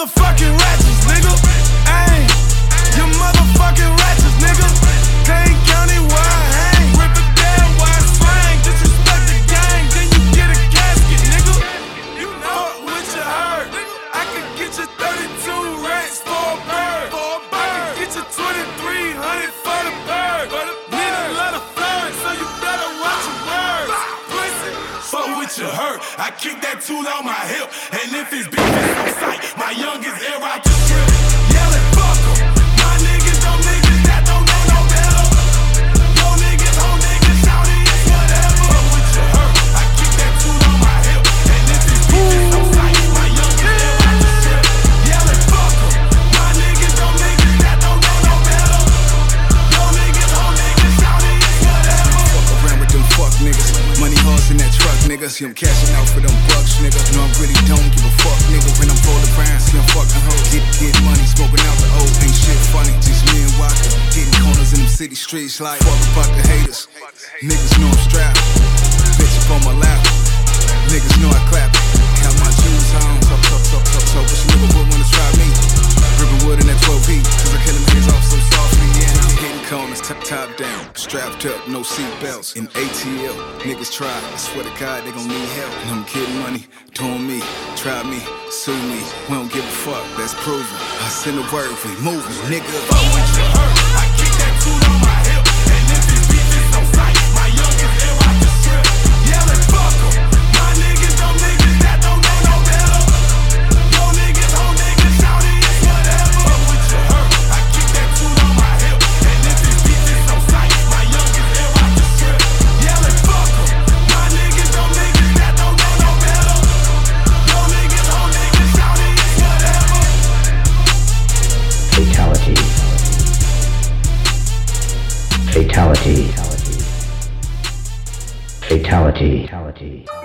motherfucking ratchets, nigga. Ayy, you motherfucking ratchets, nigga. Kane County where I hang. Riverdale where I slang. Disrespect the gang, then you get a casket, nigga. You fuck with your herd. I could get you 32 racks for a bird. I could get you 2,300 for the bird. Need a lot of flirt, so you better watch your words. Pussy, fuck with your hurt. I kick that tool on my hip, and if it's beef, it's on sight. My youngest air out the strip. Yell it, fuck 'em. My niggas, them niggas that don't know no better. Yo niggas, ho niggas, shouty, it's whatever. Fuck with your hurt. I kick that tool on my hip, and if it's beef, it's on sight. My youngest air out the strip. Yell it, fuck 'em. My niggas, them niggas that don't know no better. Yo niggas, ho niggas, shouty, it's whatever. Fuck around with them fuck niggas. Money horse in that truck, nigga. See I'm cashing out for them bucks, nigga. No, I really don't give a fuck, nigga. When I'm rolling around, see I'm fucking hoes. Get money, smoking out the old. Ain't shit funny. Just me and Walker. Hitting corners in them city streets like fuck about the haters. Niggas know I'm strapped. Bitch up on my lap. Niggas know I clap. Have my shoes on. So wish a nigga would wanna try me. Ripping wood in that 12V. Cause I kill them niggas off so softly. Yeah, hitting corners, top down. Strapped up, no seatbelts. In ATL, niggas try. I swear to God, they gon' need help. And I'm getting money, doing me. Try me, sue me. We don't give a fuck, that's proven. I send a word, we moving, nigga. Fuck with your hurt. I kick that tool on my hip, and if it's beef, it's on sight. My youngest air out the strip. Yell it, fuck 'em. My niggas, them niggas that don't know no better. Yo niggas, ho niggas, shouty, it's whatever. Fuck with your hurt. I kick that tool on my hip, and if it's beef, it's on sight. My youngest air out the strip. Yell it, fuck 'em. My niggas, them niggas that don't know no better. Yo niggas, ho niggas, shouty, it's whatever. Fatality. Fatality. Fatality. Fatality.